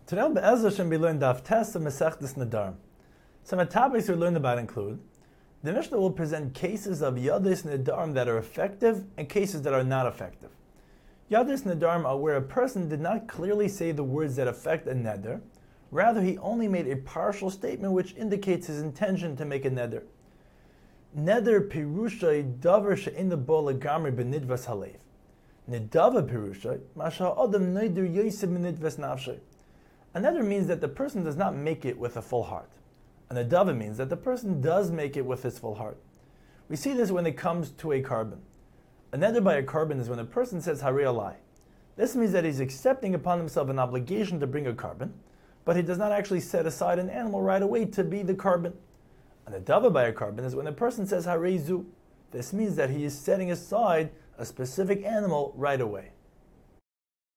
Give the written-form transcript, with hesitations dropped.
Today on Be'ezra Hashem we learn Daf Tes of Masechtas Nedarim. Some of the topics we learned about include: the Mishnah will present cases of Yadis Nedarim that are effective and cases that are not effective. Yadis Nedarim are where a person did not clearly say the words that affect a neder, rather he only made a partial statement which indicates his intention to make a neder. Neder pirusha davar she'in bo legamri benidvas halev. Nedava pirusha masha adam neder yosef benidvas nafshay. A neder means that the person does not make it with a full heart. A nedava means that the person does make it with his full heart. We see this when it comes to a carbon. A neder by a carbon is when a person says harei alai. This means that he's accepting upon himself an obligation to bring a carbon, but he does not actually set aside an animal right away to be the carbon. A nedava by a carbon is when a person says harei zu. This means that he is setting aside a specific animal right away.